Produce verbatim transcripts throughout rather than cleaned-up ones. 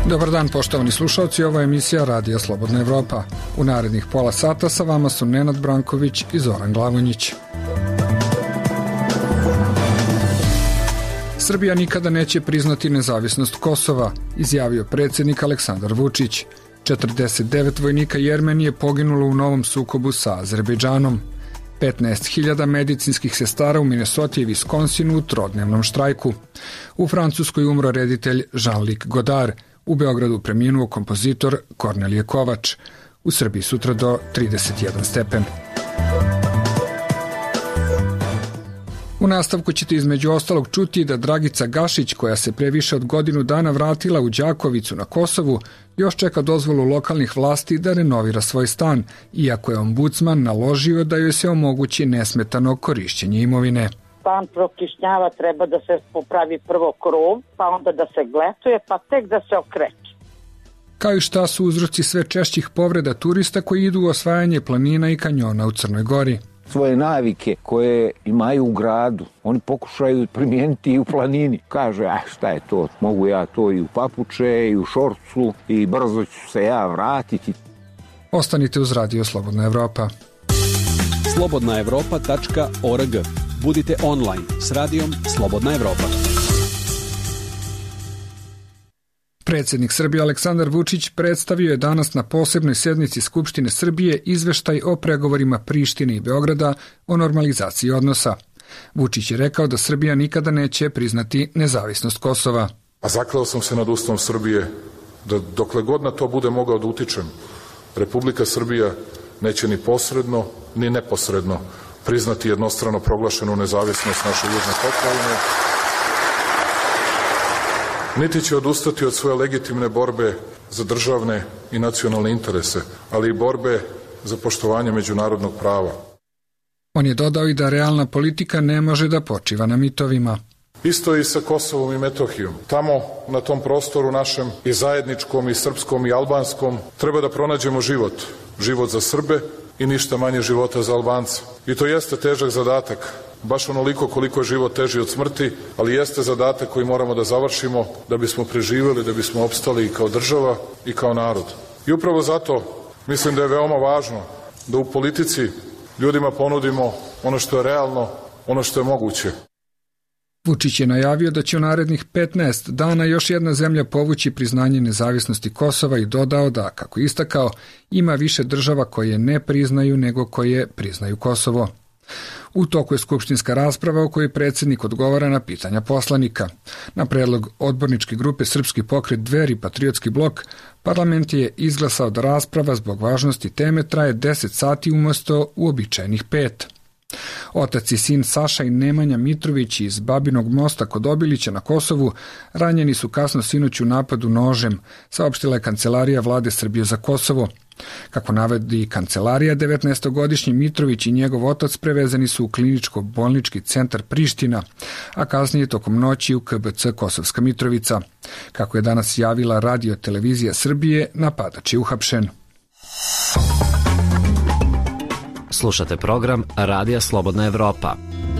Dobar dan, poštovani slušalci, ovo je emisija Radija Slobodna Evropa. U narednih pola sata sa vama su Nenad Branković i Zoran Glavonjić. Srbija nikada neće priznati nezavisnost Kosova, izjavio predsjednik Aleksandar Vučić. četrdeset devet vojnika Jermenije poginulo u novom sukobu sa Azerbejdžanom. petnaest hiljada medicinskih sestara u Minnesoti i Viskonsinu u trodnevnom štrajku. U Francuskoj umro reditelj Jean-Luc Godard. U Beogradu preminuo kompozitor Kornelije Kovač. U Srbiji sutra do trideset jedan stepen. U nastavku ćete između ostalog čuti da Dragica Gašić, koja se pre više od godinu dana vratila u Đakovicu na Kosovu, još čeka dozvolu lokalnih vlasti da renovira svoj stan, iako je ombudsman naložio da joj se omogući nesmetano korišćenje imovine. Stan prokišnjava, treba da se popravi prvo krov, pa onda da se gletuje, pa tek da se okreće. Kao i šta su uzroci sve češćih povreda turista koji idu u osvajanje planina i kanjona u Crnoj Gori. Svoje navike koje imaju u gradu, oni pokušaju primijeniti i u planini. Kaže, a šta je to, mogu ja to i u papuče, i u šorcu, i brzo ću se ja vratiti. Ostanite uz Radio Slobodna Evropa. slobodna evropa tačka org. Budite online s Radijom Slobodna Evropa. Predsjednik Srbije Aleksandar Vučić predstavio je danas na posebnoj sednici Skupštine Srbije izveštaj o pregovorima Prištine i Beograda o normalizaciji odnosa. Vučić je rekao da Srbija nikada neće priznati nezavisnost Kosova. A zakleo sam se nad Ustavom Srbije da dokle god na to bude mogao da utičem, Republika Srbija neće ni posredno ni neposredno priznati jednostrano proglašenu nezavisnost naše južne pokrajine, niti će odustati od svoje legitimne borbe za državne i nacionalne interese, ali i borbe za poštovanje međunarodnog prava. On je dodao i da realna politika ne može da počiva na mitovima. Isto i sa Kosovom i Metohijom. Tamo, na tom prostoru našem, i zajedničkom, i srpskom, i albanskom, treba da pronađemo život. Život za Srbe i ništa manje života za Albance. I to jeste težak zadatak, baš onoliko koliko je život teži od smrti, ali jeste zadatak koji moramo da završimo da bismo preživjeli, da bismo opstali i kao država i kao narod. I upravo zato mislim da je veoma važno da u politici ljudima ponudimo ono što je realno, ono što je moguće. Vučić je najavio da će u narednih petnaest dana još jedna zemlja povući priznanje nezavisnosti Kosova i dodao da, kako istakao, ima više država koje ne priznaju nego koje priznaju Kosovo. U toku je skupštinska rasprava u kojoj predsjednik odgovara na pitanja poslanika. Na predlog odborničke grupe Srpski pokret Dveri Patriotski blok, parlament je izglasao da rasprava zbog važnosti teme traje deset sati umesto uobičajenih pet. Otac i sin Saša i Nemanja Mitrović iz Babinog mosta kod Obilića na Kosovu ranjeni su kasno sinoć u napadu nožem, saopštila je Kancelarija vlade Srbije za Kosovo. Kako navodi kancelarija, devetnaestogodišnji Mitrović i njegov otac prevezeni su u kliničko-bolnički centar Priština, a kasnije tokom noći u K B C Kosovska Mitrovica. Kako je danas javila Radio televizija Srbije, napadač je uhapšen. Slušate program Radija Slobodna Evropa.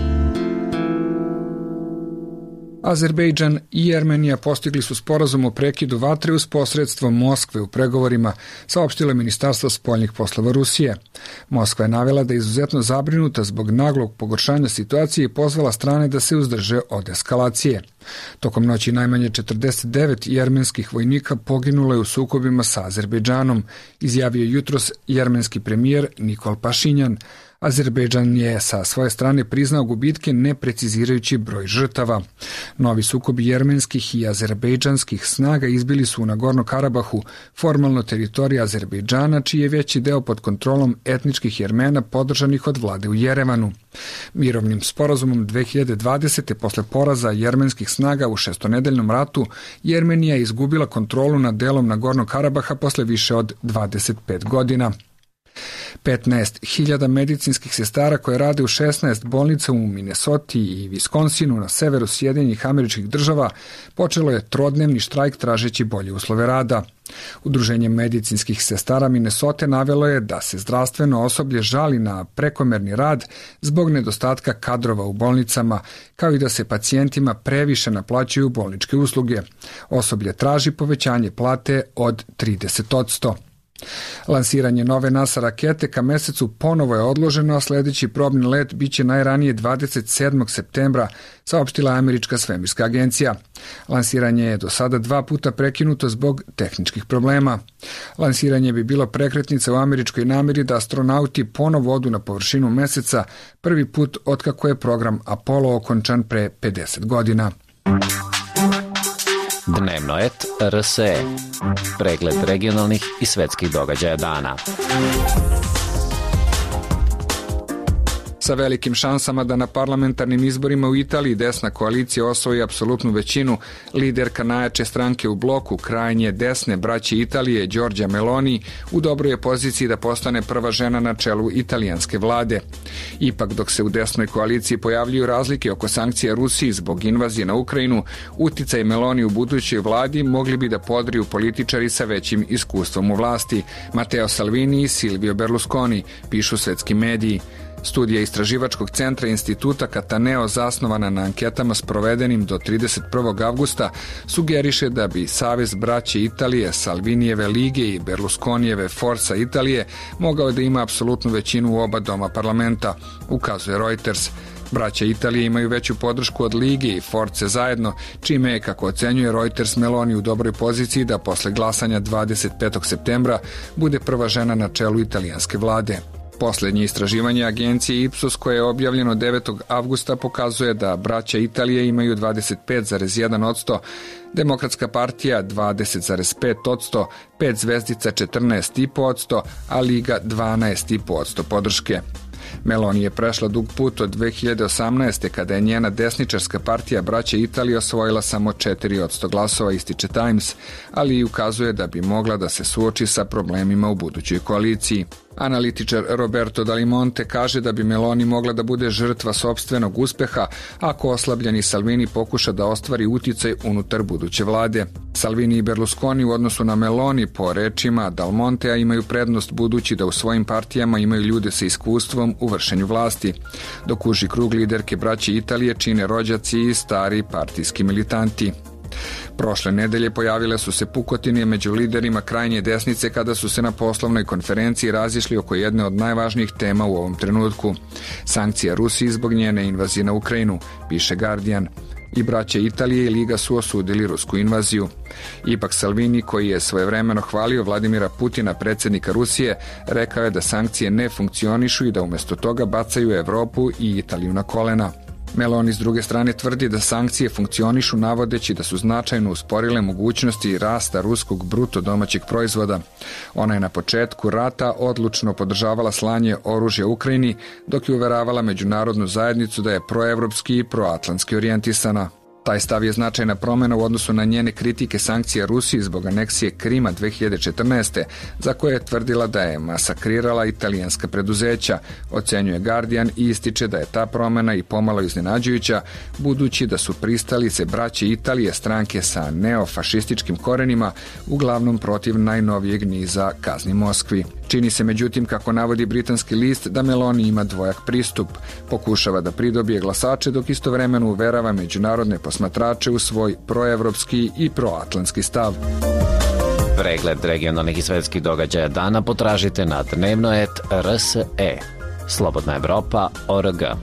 Azerbejdžan i Jermenija postigli su sporazum o prekidu vatre uz posredstvo Moskve u pregovorima, saopštilo Ministarstvo spoljnih poslova Rusije. Moskva je navela da je izuzetno zabrinuta zbog naglog pogoršanja situacije i pozvala strane da se uzdrže od eskalacije. Tokom noći najmanje četrdeset devet jermenskih vojnika poginulo je u sukobima sa Azerbejdžanom, izjavio jutros jermenski premijer Nikol Pašinjan. Azerbejdžan je sa svoje strane priznao gubitke ne precizirajući broj žrtava. Novi sukobi jermenskih i azerbejdžanskih snaga izbili su u Nagorno Karabahu, formalno teritorija Azerbejdžana, čiji je veći deo pod kontrolom etničkih Jermena podržanih od vlade u Jerevanu. Mirovnim sporazumom dve hiljade dvadesete posle poraza jermenskih snaga u šestonedeljnom ratu, Jermenija je izgubila kontrolu nad delom Nagornog Karabaha posle više od dvadeset pet godina. petnaest hiljada medicinskih sestara koje rade u šesnaest bolnica u Minnesoti i Viskonsinu na severu Sjedinjenih Američkih Država počelo je trodnevni štrajk tražeći bolje uslove rada. Udruženje medicinskih sestara Minnesote navelo je da se zdravstveno osoblje žali na prekomerni rad zbog nedostatka kadrova u bolnicama, kao i da se pacijentima previše naplaćuju bolničke usluge. Osoblje traži povećanje plate od trideset odsto. Lansiranje nove NASA rakete ka mesecu ponovo je odloženo, a sledeći probni let biće najranije dvadeset sedmog septembra, saopštila Američka svemirska agencija. Lansiranje je do sada dva puta prekinuto zbog tehničkih problema. Lansiranje bi bilo prekretnica u američkoj nameri da astronauti ponovo odu na površinu meseca, prvi put otkako je program Apollo okončan pre pedeset godina. Dnevno et R S E. Pregled regionalnih i svetskih događaja dana. Sa velikim šansama da na parlamentarnim izborima u Italiji desna koalicija osvoji apsolutnu većinu, liderka najjače stranke u bloku, krajnje desne braće Italije, Giorgia Meloni, u dobroj je poziciji da postane prva žena na čelu italijanske vlade. Ipak, dok se u desnoj koaliciji pojavljuju razlike oko sankcija Rusiji zbog invazije na Ukrajinu, uticaj Meloni u budućoj vladi mogli bi da podriju političari sa većim iskustvom u vlasti, Matteo Salvini i Silvio Berlusconi, pišu svetski mediji. Studija istraživačkog centra instituta Cataneo, zasnovana na anketama sprovedenim do trideset prvog avgusta, sugeriše da bi Savez braće Italije, Salvinijeve lige i Berlusconijeve Forza Italije mogao da ima apsolutnu većinu u oba doma parlamenta, ukazuje Reuters. Braća Italije imaju veću podršku od Lige i Force zajedno, čime je, kako ocenjuje Reuters, Meloni u dobroj poziciji da posle glasanja dvadeset petog septembra bude prva žena na čelu italijanske vlade. Poslednje istraživanje agencije Ipsos, koje je objavljeno devetog avgusta, pokazuje da braća Italije imaju dvadeset pet zarez jedan odsto, Demokratska partija dvadeset zarez pet odsto, pet zvezdica četrnaest zarez pet odsto, a Liga dvanaest zarez pet odsto podrške. Meloni je prešla dug put od dve hiljade osamnaeste. kada je njena desničarska partija braća Italije osvojila samo četiri odsto glasova, ističe Times, ali i ukazuje da bi mogla da se suoči sa problemima u budućoj koaliciji. Analitičar Roberto Dalimonte kaže da bi Meloni mogla da bude žrtva sopstvenog uspeha ako oslabljeni Salvini pokuša da ostvari uticaj unutar buduće vlade. Salvini i Berlusconi u odnosu na Meloni, po rečima Dalmontea, imaju prednost budući da u svojim partijama imaju ljude sa iskustvom u vršenju vlasti, dok uži krug liderke braće Italije čine rođaci i stari partijski militanti. Prošle nedelje pojavile su se pukotine među liderima krajnje desnice kada su se na poslovnoj konferenciji razišli oko jedne od najvažnijih tema u ovom trenutku. Sankcija Rusiji zbog njene invazije na Ukrajinu, piše Guardian. I braće Italije i Liga su osudili rusku invaziju. Ipak Salvini, koji je svojevremeno hvalio Vladimira Putina, predsjednika Rusije, rekao je da sankcije ne funkcionišu i da umjesto toga bacaju Evropu i Italiju na kolena. Meloni s druge strane tvrdi da sankcije funkcionišu, navodeći da su značajno usporile mogućnosti rasta ruskog bruto domaćeg proizvoda. Ona je na početku rata odlučno podržavala slanje oružja Ukrajini, dok je uveravala međunarodnu zajednicu da je proevropski i proatlantski orijentisana. Taj stav je značajna promjena u odnosu na njene kritike sankcija Rusiji zbog aneksije Krima dve hiljade četrnaeste. za koje je tvrdila da je masakrirala italijanska preduzeća, ocenjuje Guardian i ističe da je ta promjena i pomalo iznenađujuća, budući da su pristalice braće Italije stranke sa neofašističkim korenima, uglavnom protiv najnovijeg niza kazni Moskvi. Čini se međutim, kako navodi britanski list, da Meloni ima dvojak pristup. Pokušava da pridobije glasače, dok istovremeno uverava međunarodne posmatrače u svoj proevropski i proatlantski stav. Pregled regionalnih i svetskih događaja dana potražite na dnevno et R S E. Slobodna Evropa O R G.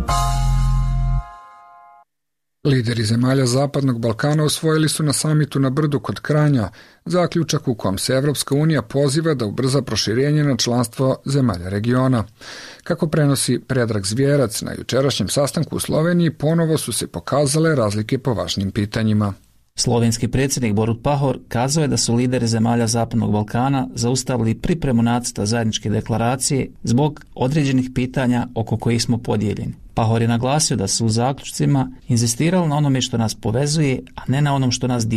Lideri zemalja Zapadnog Balkana usvojili su na samitu na Brdu kod Kranja zaključak u kom se Evropska unija poziva da ubrza proširenje na članstvo zemalja regiona. Kako prenosi Predrag Zvjerac, na jučerašnjem sastanku u Sloveniji ponovo su se pokazale razlike po važnim pitanjima. Slovenski predsjednik Borut Pahor kazao je da su lideri zemalja Zapadnog Balkana zaustavili pripremu nacrta zajedničke deklaracije zbog određenih pitanja oko kojih smo podijeljeni. Pahor je naglasio da su u zaključcima inzistirali na onome što nas povezuje, a ne na onom što nas dijeli.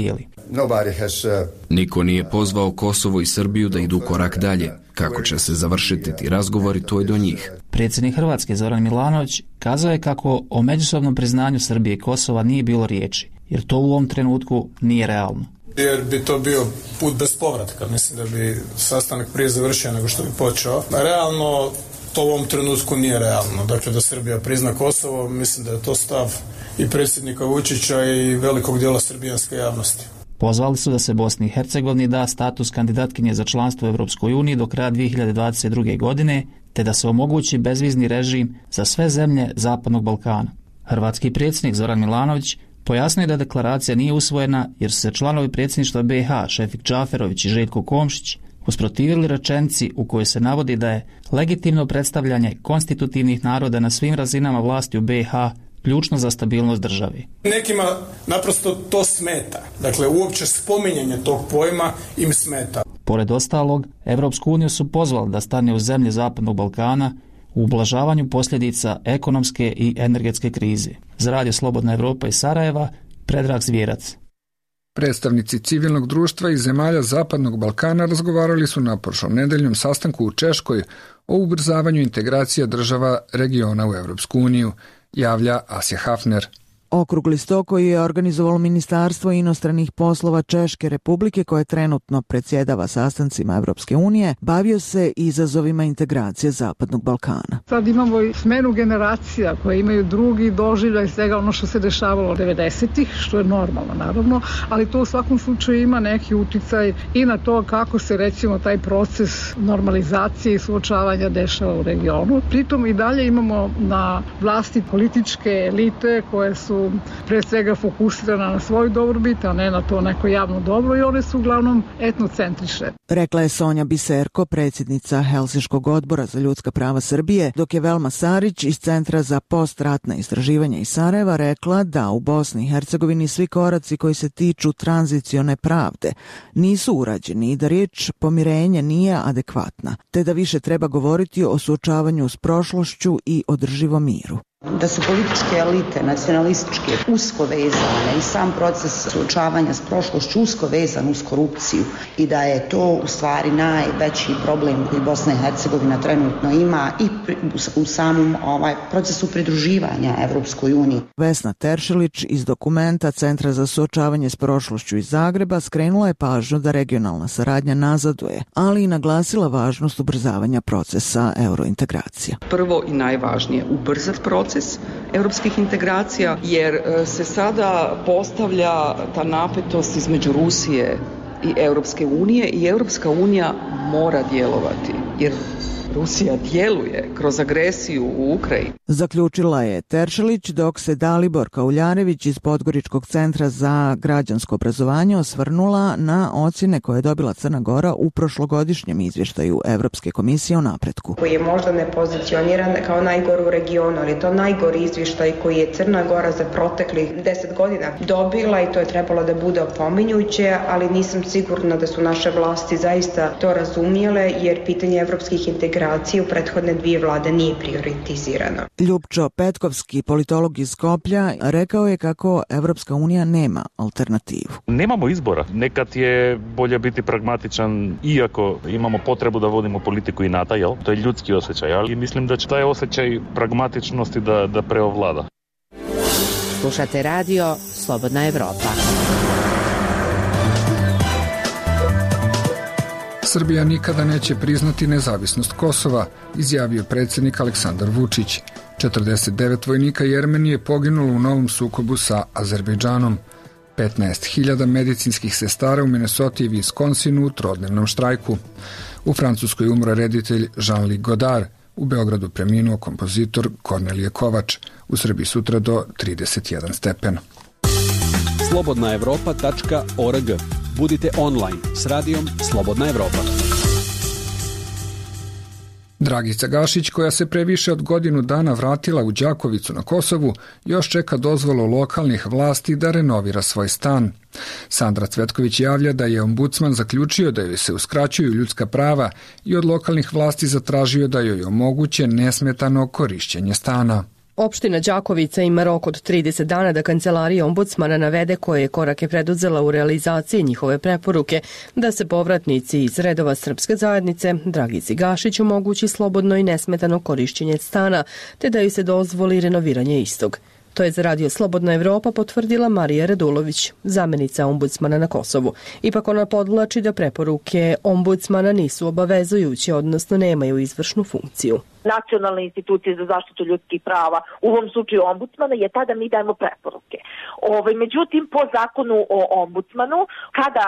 Niko nije pozvao Kosovo i Srbiju da idu korak dalje. Kako će se završiti ti razgovori, to je do njih. Predsjednik Hrvatske Zoran Milanović kazao je kako o međusobnom priznanju Srbije i Kosova nije bilo riječi, jer to u ovom trenutku nije realno. Jer bi to bio put bez povratka. Mislim da bi sastanak prije završio nego što bi počeo. Realno, to u ovom trenutku nije realno. Dakle, da Srbija prizna Kosovo, mislim da je to stav i predsjednika Vučića i velikog dijela srbijanske javnosti. Pozvali su da se Bosni i Hercegovini da status kandidatkinje za članstvo u Europskoj uniji do kraja dvije hiljade dvadeset druge. godine, te da se omogući bezvizni režim za sve zemlje Zapadnog Balkana. Hrvatski predsjednik Zoran Milanović pojasnio je da deklaracija nije usvojena jer su se članovi predsjedništva B iH Šefik Džaferović i Željko Komšić usprotivili rečenici u kojoj se navodi da je legitimno predstavljanje konstitutivnih naroda na svim razinama vlasti u B iH ključno za stabilnost države. Nekima naprosto to smeta. Dakle, uopće spominjanje tog pojma im smeta. Pored ostalog, Evropsku uniju su pozvali da stane u zemlje Zapadnog Balkana u ublažavanju posljedica ekonomske i energetske krize. Za Radio Slobodna Evropa iz Sarajeva, Predrag Zvjerac. Predstavnici civilnog društva iz zemalja Zapadnog Balkana razgovarali su na prošlom nedeljnom sastanku u Češkoj o ubrzavanju integracija država regiona u Evropsku uniju, javlja Asja Hafner. Okrugli sto koji je organizovalo Ministarstvo inostranih poslova Češke Republike, koje trenutno predsjedava sastancima Evropske unije, bavio se izazovima integracije Zapadnog Balkana. Sad imamo smenu generacija koje imaju drugi doživljaj svega ono što se dešavalo devedesetih, što je normalno naravno, ali to u svakom slučaju ima neki uticaj i na to kako se recimo taj proces normalizacije i suočavanja dešava u regionu. Pritom i dalje imamo na vlasti političke elite koje su pre svega fokusirana na svoju dobrobit, a ne na to neko javno dobro, i one su uglavnom etnocentrične. Rekla je Sonja Biserko, predsjednica Helsinškog odbora za ljudska prava Srbije, dok je Velma Sarić iz Centra za postratna istraživanja iz Sarajeva rekla da u Bosni i Hercegovini svi koraci koji se tiču tranzicione pravde nisu urađeni i da riječ pomirenje nije adekvatna, te da više treba govoriti o suočavanju s prošlošću i održivom miru. Da su političke elite, nacionalističke, usko vezane i sam proces suočavanja s prošlošću usko vezan uz korupciju i da je to u stvari najveći problem koji Bosna i Hercegovina trenutno ima i u samom ovaj, procesu pridruživanja Evropskoj uniji. Vesna Teršelić iz dokumenta Centra za suočavanje s prošlošću iz Zagreba skrenula je pažnju da regionalna saradnja nazaduje, ali i naglasila važnost ubrzavanja procesa eurointegracija. Prvo i najvažnije, ubrzat proces europskih integracija, jer se sada postavlja ta napetost između Rusije i Europske unije i Europska unija mora djelovati, jer Rusija djeluje kroz agresiju u Ukrajini. Zaključila je Teršelić, dok se Dalibor Kauljarević iz Podgoričkog centra za građansko obrazovanje osvrnula na ocjene koje je dobila Crna Gora u prošlogodišnjem izvještaju Evropske komisije o napretku. Koji je možda ne pozicioniran kao najgori u regionu, ali je to najgori izvještaj koji je Crna Gora za proteklih deset godina dobila i to je trebalo da bude opominjuće, ali nisam sigurna da su naše vlasti zaista to razumjele, jer pitanje evropskih integracija u prethodne dvije vlade nije prioritizirano. Ljupčo Petkovski, politolog iz Skoplja, rekao je kako Evropska unija nema alternativu. Nemamo izbora. Nekad je bolje biti pragmatičan, iako imamo potrebu da vodimo politiku inata, jel? To je ljudski osjećaj, ali mislim da će taj osjećaj pragmatičnosti da, da preovlada. Slušate radio Slobodna Evropa. Srbija nikada neće priznati nezavisnost Kosova, izjavio predsjednik Aleksandar Vučić. četrdeset devet vojnika Jermenije poginulo u novom sukobu sa Azerbejdžanom. petnaest hiljada medicinskih sestara u Minnesoti i Viskonsinu u trodnevnom štrajku. U Francuskoj umro reditelj Jean-Luc Godard. U Beogradu preminuo kompozitor Kornelije Kovač. U Srbiji sutra do trideset jedan stepen. slobodna evropa tačka org. Budite online s radijom Slobodna Evropa. Dragica Gašić, koja se pre više od godinu dana vratila u Đakovicu na Kosovu, još čeka dozvolu lokalnih vlasti da renovira svoj stan. Sandra Cvetković javlja da je ombudsman zaključio da joj se uskraćuju ljudska prava i od lokalnih vlasti zatražio da joj omoguće nesmetano korišćenje stana. Opština Đakovica ima rok od trideset dana da kancelarija ombudsmana navede koje korake preduzela u realizaciji njihove preporuke da se povratnici iz redova srpske zajednice Dragici Gašić omogući slobodno i nesmetano korišćenje stana, te da ju se dozvoli renoviranje istog. To je za Radio Slobodna Evropa potvrdila Marija Radulović, zamenica ombudsmana na Kosovu. Ipak ona podvlači da preporuke ombudsmana nisu obavezujuće, odnosno nemaju izvršnu funkciju. Nacionalne institucije za zaštitu ljudskih prava, u ovom slučaju ombudsmana, je tada mi dajemo preporuke. Ove, međutim, po zakonu o ombudsmanu, kada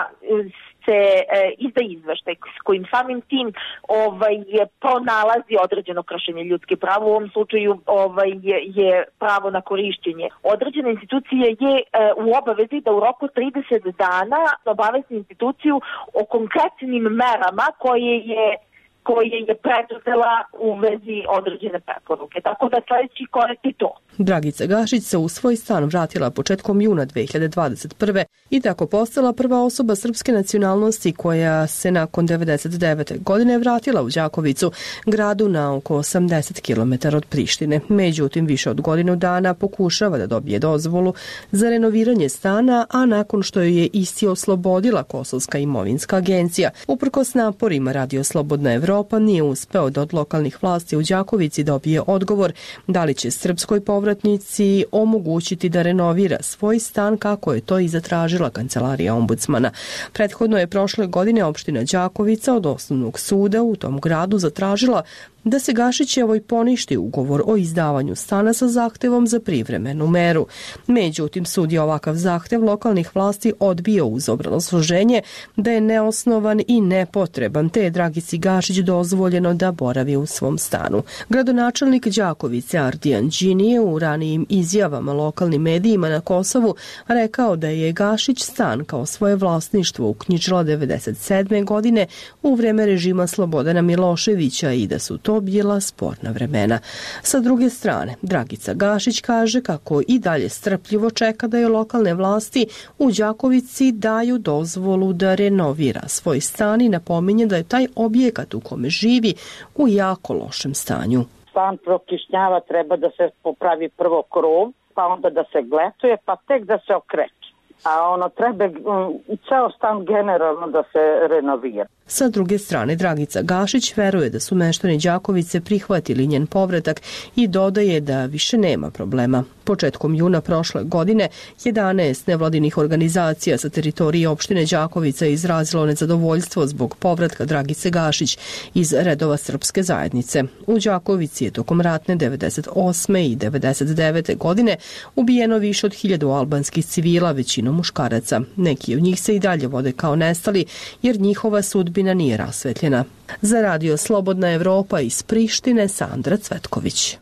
se e, izda izveštaj s kojim samim tim ovaj, je pronalazi određeno kršenje ljudskih prava, u ovom slučaju ovaj, je, je pravo na korišćenje. Određena institucija je e, u obavezi da u roku trideset dana obavesti instituciju o konkretnim merama koje je koje je preduzela u vezi određene preporuke. Tako da sledeći korak je to. Dragica Gašić se u svoj stan vratila početkom juna dve hiljade dvadeset prve i tako postala prva osoba srpske nacionalnosti koja se nakon devedeset devete godine vratila u Đakovicu, gradu na oko osamdeset kilometara od Prištine. Međutim, više od godinu dana pokušava da dobije dozvolu za renoviranje stana, a nakon što joj je isti oslobodila Kosovska imovinska agencija. Uprkos naporima Radio Slobodna Evropa nije uspeo da od lokalnih vlasti u Đakovici dobije odgovor da li će srpskoj povratnici omogućiti da renovira svoj stan kako je to i zatražila kancelarija ombudsmana. Prethodno je prošle godine opština Đakovica od osnovnog suda u tom gradu zatražila da se Gašićevoj poništi ugovor o izdavanju stana sa zahtevom za privremenu meru. Međutim, sud je ovakav zahtev lokalnih vlasti odbio uz obrazloženje da je neosnovan i nepotreban, te je Dragici Gašić dozvoljeno da boravi u svom stanu. Gradonačelnik Đakovice Ardijan Đini je u ranijim izjavama lokalnim medijima na Kosovu rekao da je Gašić stan kao svoje vlasništvo uknjižila devedeset sedme godine u vreme režima Slobodana Miloševića i da su to bila sporna vremena. Sa druge strane, Dragica Gašić kaže kako i dalje strpljivo čeka da je lokalne vlasti u Đakovici daju dozvolu da renovira svoj stan i napominje da je taj objekat u kome živi u jako lošem stanju. Stan prokišnjava, treba da se popravi prvo krov, pa onda da se gletuje, pa tek da se okreće. A ono treba um, ceo stan generalno da se renovira. Sa druge strane, Dragica Gašić veruje da su meštani Đakovice prihvatili njen povratak i dodaje da više nema problema. Početkom juna prošle godine, jedanaest nevladinih organizacija sa teritorije opštine Đakovica izrazilo nezadovoljstvo zbog povratka Dragice Gašić iz redova srpske zajednice. U Đakovici je tokom ratne devedeset osme i devedeset devete godine ubijeno više od hiljadu albanskih civila, većinom muškaraca. Neki od njih se i dalje vode kao nestali, jer njihova sudbina nije rasvetljena. Za Radio Slobodna Evropa iz Prištine, Sandra Cvetković.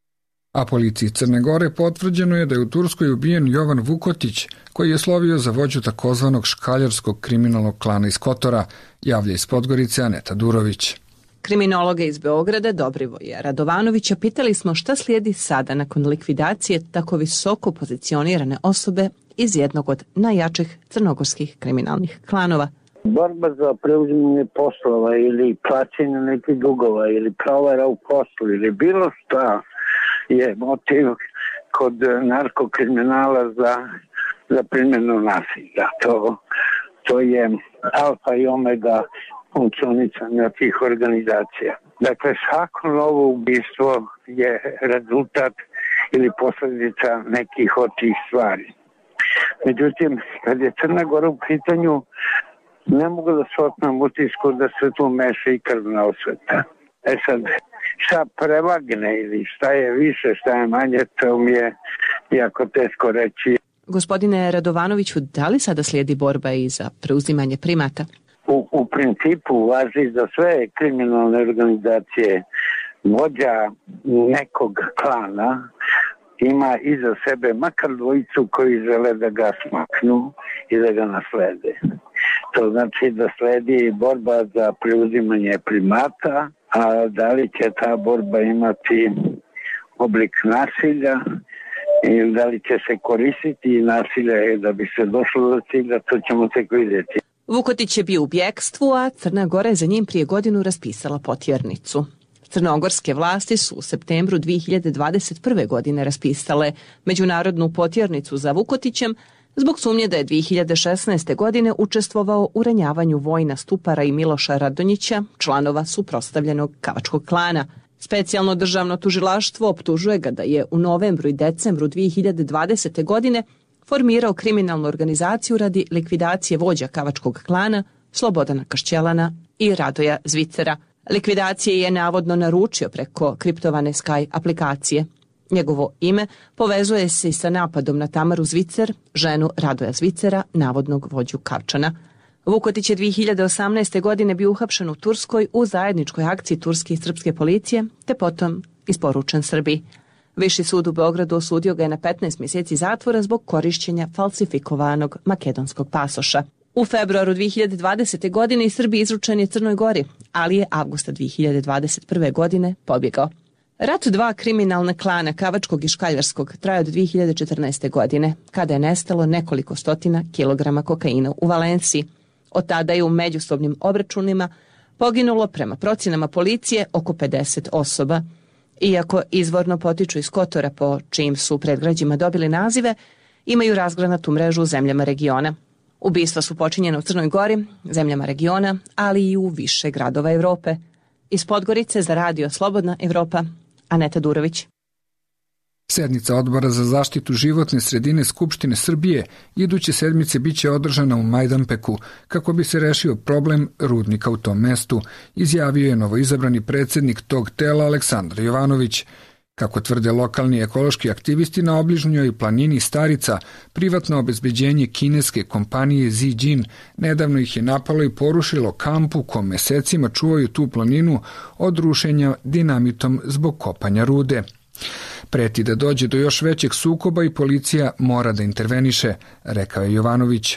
A policiji Crne Gore potvrđeno je da je u Turskoj ubijen Jovan Vukotić, koji je slovio za vođu takozvanog škaljarskog kriminalnog klana iz Kotora, javlja iz Podgorice Aneta Durović. Kriminologa iz Beograda Dobrivoja Radovanovića pitali smo šta slijedi sada nakon likvidacije tako visoko pozicionirane osobe iz jednog od najjačih crnogorskih kriminalnih klanova. Borba za preuzimanje poslova ili plaćanje nekih dugova ili provera u poslu ili bilo šta je motiv kod narkokriminala za, za primjenu nasilja. To, to je alfa i omega funkcionisanja tih organizacija. Dakle, svako novo ubistvo je rezultat ili posljedica nekih od tih stvari. Međutim, kad je Crna Gora u pitanju, ne mogu da se otmem utisku da se tu meša i krvna osveta. E sad, šta prevagne ili šta je više, šta je manje, to mi je jako teško reći. Gospodine Radovanoviću, da li sada slijedi borba i za preuzimanje primata? U, u principu važi za sve kriminalne organizacije. Vođa nekog klana ima iza sebe makar dvojicu koji žele da ga smaknu i da ga naslede. To znači da sledi borba za preuzimanje primata, a da li će ta borba imati oblik nasilja ili da li će se koristiti nasilje da bi se došlo do cilja, to ćemo tek vidjeti. Vukotić je bio u bjekstvu, a Crna Gora je za njim prije godinu raspisala potjernicu. Crnogorske vlasti su u septembru dvije hiljade dvadeset prve. godine raspisale međunarodnu potjernicu za Vukotićem zbog sumnje da je dvije hiljade šesnaeste. godine učestvovao u ranjavanju Vojina Stupara i Miloša Radonjića, članova suprotstavljenog Kavačkog klana. Specijalno državno tužilaštvo optužuje ga da je u novembru i decembru dvije hiljade dvadesete. godine formirao kriminalnu organizaciju radi likvidacije vođa Kavačkog klana Slobodana Kašćelana i Radoja Zvicera. Likvidacije je navodno naručio preko kriptovane Sky aplikacije. Njegovo ime povezuje se i sa napadom na Tamaru Zvicer, ženu Radoja Zvicera, navodnog vođu Kavčana. Vukotić je dvije hiljade osamnaeste. godine bio uhapšen u Turskoj u zajedničkoj akciji turske i srpske policije, te potom isporučen Srbiji. Viši sud u Beogradu osudio ga je na petnaest mjeseci zatvora zbog korišćenja falsifikovanog makedonskog pasoša. U februaru dvije hiljade dvadesete. godine iz Srbije izručen je Crnoj Gori, ali je avgusta dvije hiljade dvadeset prve. godine pobjegao. Rat dva kriminalna klana Kavačkog i Škaljarskog traje od dvije hiljade četrnaeste. godine, kada je nestalo nekoliko stotina kilograma kokaina u Valenciji. Od tada je u međusobnim obračunima poginulo prema procjenama policije oko pedeset osoba. Iako izvorno potiču iz Kotora po čijim su predgrađima dobili nazive, imaju razgranatu mrežu u zemljama regiona. Ubistva su počinjena u Crnoj Gori, zemljama regiona, ali i u više gradova Evrope. Iz Podgorice za radio Slobodna Evropa, Aneta Durović. Sednica Odbora za zaštitu životne sredine Skupštine Srbije iduće sedmice biće održana u Majdanpeku kako bi se rešio problem rudnika u tom mestu, izjavio je novoizabrani predsjednik tog tela Aleksandar Jovanović. Kako tvrde lokalni ekološki aktivisti, na obližnjoj planini Starica privatno obezbeđenje kineske kompanije Zijin nedavno ih je napalo i porušilo kamp u kom mesecima čuvaju tu planinu od rušenja dinamitom zbog kopanja rude. Preti da dođe do još većeg sukoba i policija mora da interveniše, rekao je Jovanović.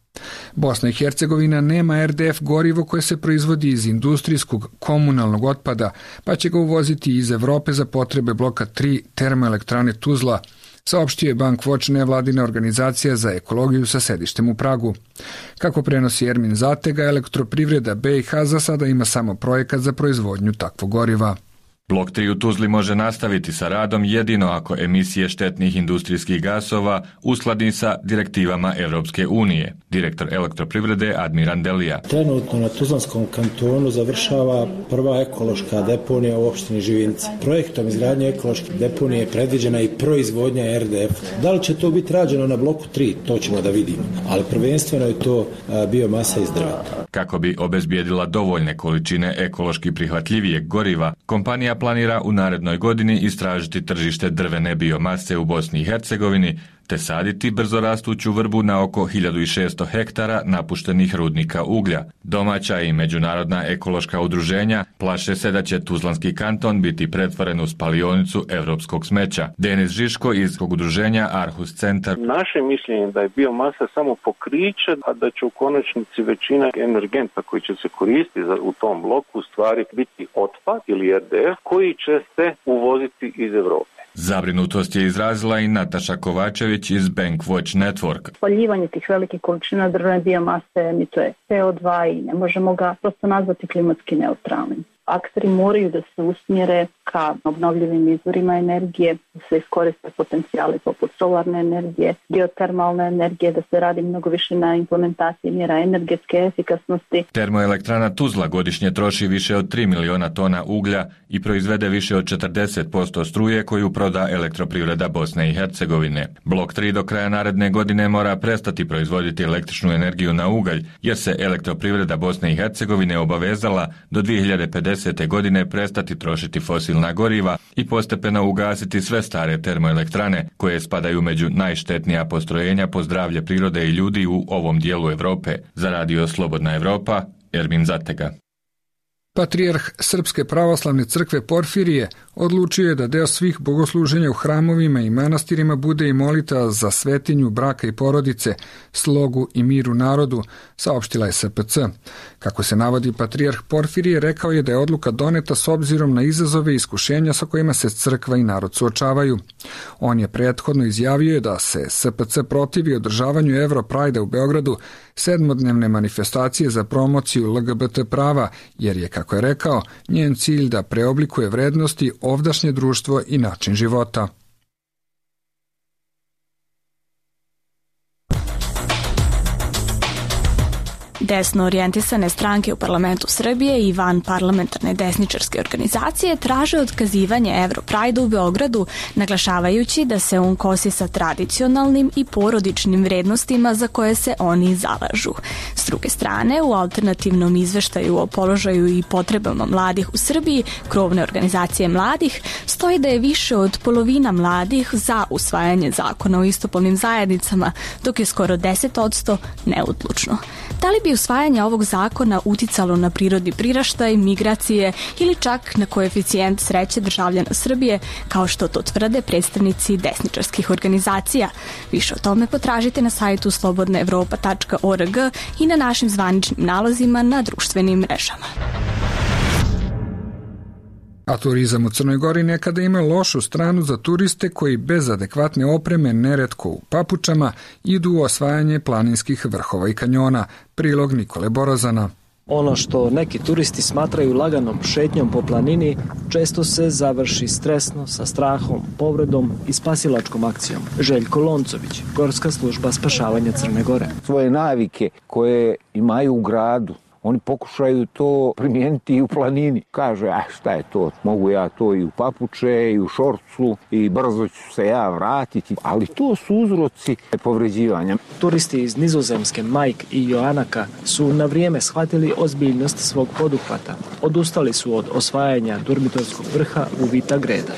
Bosna i Hercegovina nema er de ef gorivo koje se proizvodi iz industrijskog komunalnog otpada, pa će ga uvoziti iz Evrope za potrebe bloka tri termoelektrane Tuzla, saopštio je Bankwatch, nevladina organizacija za ekologiju sa sedištem u Pragu. Kako prenosi Ermin Zatega, elektroprivreda be i ha za sada ima samo projekat za proizvodnju takvog goriva. Blok tri u Tuzli može nastaviti sa radom jedino ako emisije štetnih industrijskih gasova uskladi sa direktivama Evropske unije. Direktor elektroprivrede Admiran Delija. Trenutno na Tuzlanskom kantonu završava prva ekološka deponija u opštini Živinci. Projektom izgradnje ekološke deponije je predviđena i proizvodnja er de ef. Da li će to biti rađeno na bloku tri, to ćemo da vidimo, ali prvenstveno je to biomasa iz drveta. Kako bi obezbijedila dovoljne količine ekološki prihvatljivijeg goriva, kompanija planira u narednoj godini istražiti tržište drvene biomase u Bosni i Hercegovini te saditi brzorastuću vrbu na oko hiljadu šesto hektara napuštenih rudnika uglja. Domaća i međunarodna ekološka udruženja plaše se da će Tuzlanski kanton biti pretvoren u spalionicu evropskog smeća. Denis Žiško iz udruženja Arhus Centar. Naše mišljenje da je biomasa samo pokriće, a da će u konačnici većina energenta koji će se koristiti u tom bloku u stvari biti otpad ili er de ef koji će se uvoziti iz Evrope. Zabrinutost je izrazila i Nataša Kovačević iz Bankwatch Network. Spaljivanje tih velikih količina drvene biomase emituje ce o dva i ne možemo ga prosto nazvati klimatski neutralnim. Akteri moraju da se usmjere ka obnovljivim izvorima energije, da se iskoriste potencijali poput solarne energije, geotermalne energije, da se radi mnogo više na implementaciji mjera energetske efikasnosti. Termoelektrana Tuzla godišnje troši više od tri miliona tona uglja i proizvede više od četrdeset posto struje koju proda elektroprivreda Bosne i Hercegovine. Blok tri do kraja naredne godine mora prestati proizvoditi električnu energiju na ugalj, jer se elektroprivreda Bosne i Hercegovine obavezala do dvije hiljade pedesete. godine prestati trošiti fosilna goriva i postepeno ugasiti sve stare termoelektrane koje spadaju među najštetnija postrojenja po zdravlje prirode i ljudi u ovom dijelu Evrope. Za radio Slobodna Evropa, Ermin Zatega. Patrijarh Srpske pravoslavne crkve Porfirije odlučio je da deo svih bogosluženja u hramovima i manastirima bude i molita za svetinju braka i porodice, slogu i miru narodu, saopštila je es pe ce. Kako se navodi, patrijarh Porfirije rekao je da je odluka doneta s obzirom na izazove i iskušenja sa kojima se crkva i narod suočavaju. On je prethodno izjavio da se es pe ce protivi održavanju Europrajda u Beogradu, sedmodnevne manifestacije za promociju L G B T prava, jer je, kako je rekao, njen cilj da preoblikuje vrednosti, ovdašnje društvo i način života. Desno orijentisane stranke u parlamentu Srbije i van parlamentarne desničarske organizacije traže otkazivanje Europride u Beogradu, naglašavajući da se on kosi sa tradicionalnim i porodičnim vrednostima za koje se oni zalažu. S druge strane, u alternativnom izveštaju o položaju i potrebama mladih u Srbiji, krovne organizacije mladih, stoji da je više od polovina mladih za usvajanje zakona o istopolnim zajednicama, dok je skoro deset posto neodlučno. Da li bi usvajanje ovog zakona uticalo na prirodni priraštaj, migracije ili čak na koeficijent sreće državljana Srbije, kao što to tvrde predstavnici desničarskih organizacija? Više o tome potražite na sajtu slobodna evropa tačka org i na našim zvaničnim nalozima na društvenim mrežama. A turizam u Crnoj Gori nekada ima lošu stranu za turiste koji bez adekvatne opreme, neretko u papučama, idu u osvajanje planinskih vrhova i kanjona. Prilog Nikole Borozana. Ono što neki turisti smatraju laganom šetnjom po planini, često se završi stresno, sa strahom, povredom i spasilačkom akcijom. Željko Loncović, Gorska služba spašavanja Crne Gore. Svoje navike koje imaju u gradu, oni pokušaju to primijeniti i u planini. Kaže, a šta je to, mogu ja to i u papuče, i u šorcu, i brzo ću se ja vratiti. Ali to su uzroci povređivanja. Turisti iz Nizozemske, Mike i Joanaka, su na vrijeme shvatili ozbiljnost svog poduhvata. Odustali su od osvajanja Durmitorskog vrha u Vita Greda.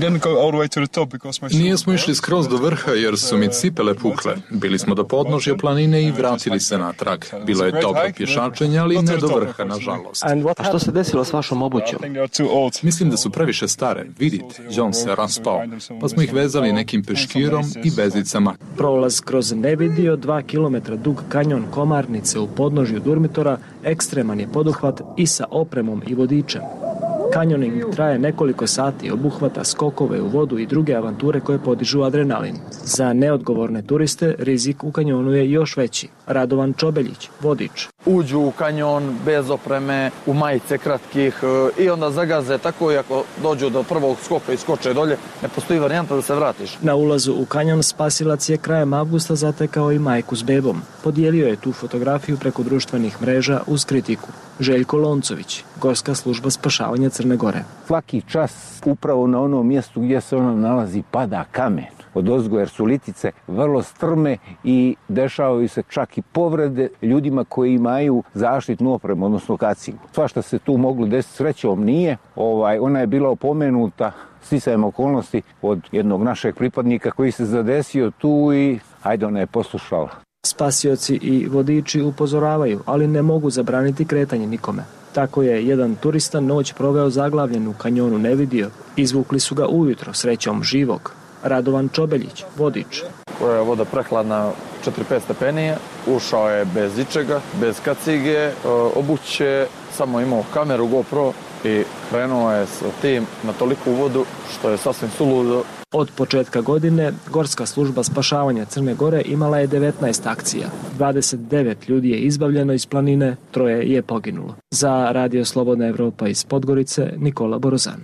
Nijesmo išli skroz do vrha jer su mi cipele pukle. Bili smo do podnožja planine i vratili se natrag. Bilo je dobro pješačenje, ali ne do vrha, nažalost. A što se desilo s vašom obućom? Mislim da su previše stare. Vidite, John se raspao. Pa smo ih vezali nekim peškirom i vezicama. Prolaz kroz nevidio dva kilometra dug kanjon Komarnice u podnožju Durmitora ekstreman je poduhvat i sa opremom i vodičem. Kanjoning traje nekoliko sati, obuhvata skokove u vodu i druge avanture koje podižu adrenalin. Za neodgovorne turiste rizik u kanjonu je još veći. Radovan Čobeljić, vodič. Uđu u kanjon bez opreme, u majice kratkih i onda zagaze tako i ako dođu do prvog skoka i skoče dolje, ne postoji varijanta da se vratiš. Na ulazu u kanjon spasilac je krajem avgusta zatekao i majku s bebom. Podijelio je tu fotografiju preko društvenih mreža uz kritiku. Željko Loncović, Gorska služba spašavanja Crne Gore. Svaki čas upravo na onom mjestu gdje se ona nalazi pada kamen od ozgo, jer su litice vrlo strme i dešavaju se čak i povrede ljudima koji imaju zaštitnu opremu, odnosno kacigu. Svašta se tu moglo desiti, srećom nije. Ovaj, ona je bila opomenuta sticajem okolnosti od jednog našeg pripadnika koji se zadesio tu i ajde, ona je poslušala. Spasioci i vodiči upozoravaju, ali ne mogu zabraniti kretanje nikome. Tako je jedan turista noć proveo zaglavljen u kanjonu Nevidio. Izvukli su ga ujutro, srećom živog. Radovan Čobeljić, vodič. Koja je voda prehladna četiri pet stepenije, ušao je bez ičega, bez kacige, obuće, samo imao kameru GoPro i krenuo je sa tim na toliku vodu što je sasvim suludo. Od početka godine Gorska služba spašavanja Crne Gore imala je devetnaest akcija. dvadeset devet ljudi je izbavljeno iz planine, troje je poginulo. Za Radio Slobodna Evropa iz Podgorice, Nikola Borozan.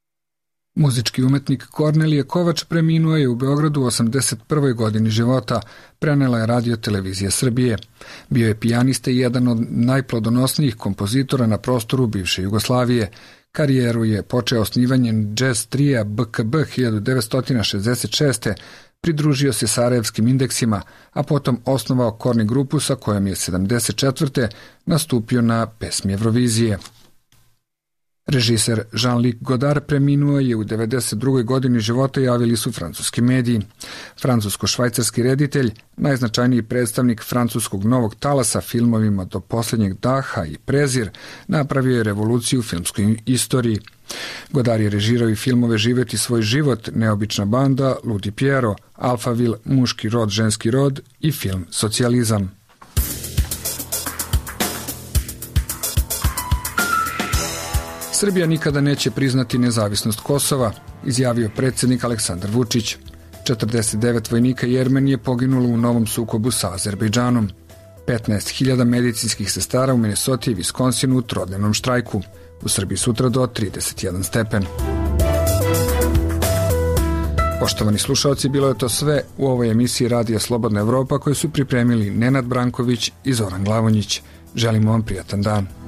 Muzički umetnik Kornelije Kovač preminuo je u Beogradu u osamdeset prvoj godini života, prenela je Radio Televizija Srbije. Bio je pijanista i jedan od najplodonosnijih kompozitora na prostoru bivše Jugoslavije. Karijeru je počeo osnivanjem jazz trija B K B hiljadu devetsto šezdeset šeste. Pridružio se Sarajevskim indeksima, a potom osnovao Korni grupu sa kojom je sedamdeset četvrte nastupio na pesmi Eurovizije. Režiser Jean-Luc Godard preminuo je u devedeset drugoj godini života, javili su francuski mediji. Francusko-švajcarski reditelj, najznačajniji predstavnik francuskog novog talasa filmovima Do posljednjeg daha i Prezir, napravio je revoluciju u filmskoj istoriji. Godard je režirao i filmove Živjeti svoj život, Neobična banda, Ludi Piero, Alphaville, Muški rod, ženski rod i film Socijalizam. Srbija nikada neće priznati nezavisnost Kosova, izjavio predsjednik Aleksandar Vučić. četrdeset devet vojnika Jermenije poginulo u novom sukobu sa Azerbejdžanom. petnaest hiljada medicinskih sestara u Minnesota i Wisconsinu u trodnevnom štrajku. U Srbiji sutra do trideset jedan stepen. Poštovani slušalci, bilo je to sve u ovoj emisiji Radija Slobodna Evropa koju su pripremili Nenad Branković i Zoran Glavonjić. Želimo vam prijatan dan.